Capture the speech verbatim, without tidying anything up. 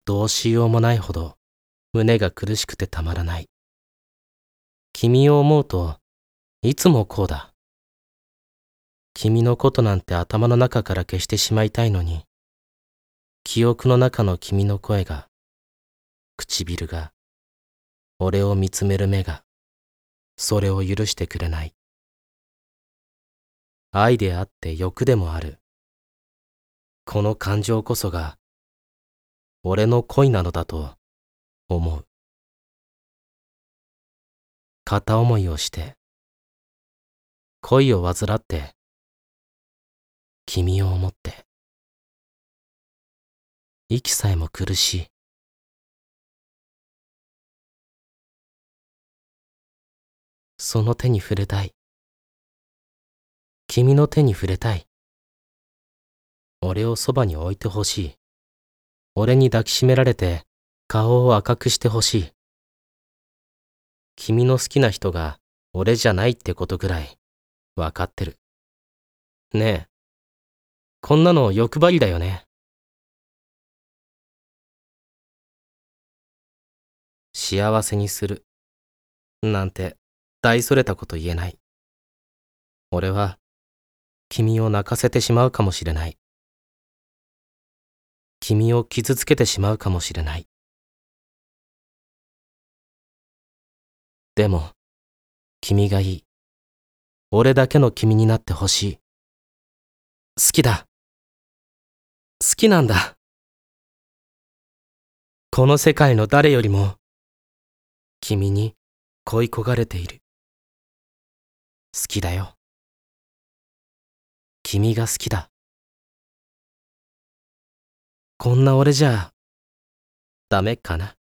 どうしようもないほど胸が苦しくてたまらない。君を思うといつもこうだ。君のことなんて頭の中から消してしまいたいのに、記憶の中の君の声が、唇が、俺を見つめる目が、それを許してくれない。愛であって欲でもある。この感情こそが、俺の恋なのだと思う。片思いをして、恋を患って、君を思って、息さえも苦しい。その手に触れたい。君の手に触れたい。俺をそばに置いてほしい。俺に抱きしめられて顔を赤くしてほしい。君の好きな人が俺じゃないってことぐらいわかってる。ねえ、こんなの欲張りだよね。幸せにするなんて大それたこと言えない。俺は君を泣かせてしまうかもしれない。君を傷つけてしまうかもしれない。でも、君がいい。俺だけの君になってほしい。好きだ。好きなんだ。この世界の誰よりも、君に恋焦がれている。好きだよ。君が好きだ。こんな俺じゃ、ダメかな。